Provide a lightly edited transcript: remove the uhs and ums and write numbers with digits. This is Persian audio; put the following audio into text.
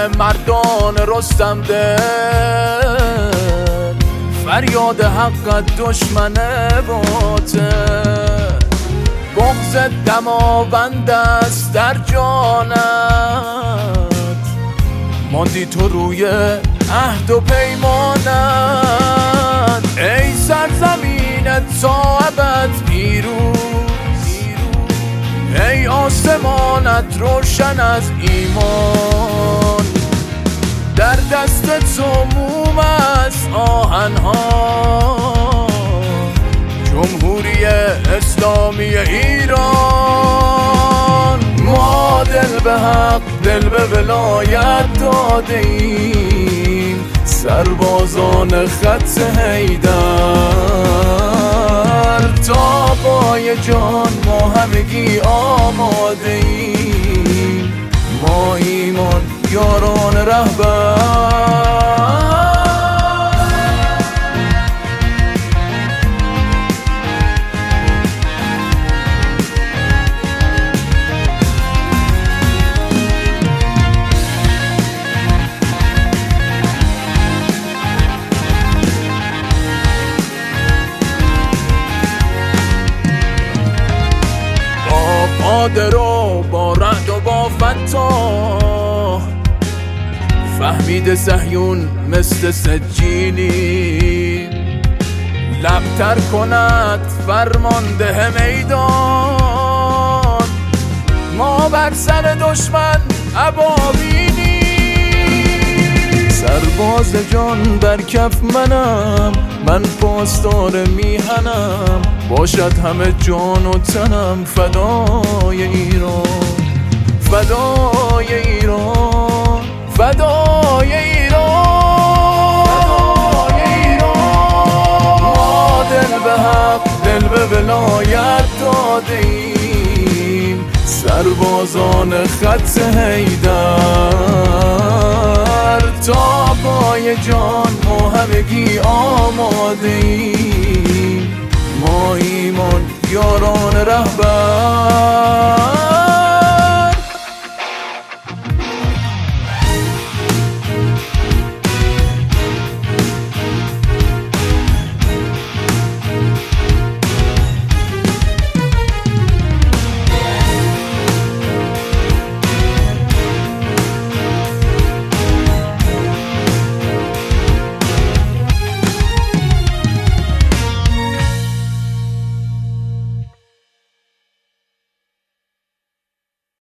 مردان رستم دل، فریاد حقت دشمن باطل. بغض دماوند است در جانت، ماندی تو روی عهد و پیمانت. ای سرزمینت تا ابد پیروز، ای آسمانت روشن از ایمان. در دست تو موم است آهنها، جمهوری اسلامی ایران. ما دل به حق دل به ولایت داده ایم، سربازان خط حیدر. تا پای جان ما همگی آماده ایم، ما ایمان یاران رهبر. قادر و با رعد و با فتاح، فهمید صهیون مثل سجینی. لبتر کند فرمانده میدان، ما بر سر دشمن ابابینی. سرباز جان بر کف منم، من پاسدار میهنم. باشد همه جان و تنم فدای ایران، فدای ایران، فدای ایران. ما دل به حق دل به ولایت داده ایم، سربازان خط حیدر. تا پای جان ما همگی آماده ایم، ما ایمان یاران رهبر.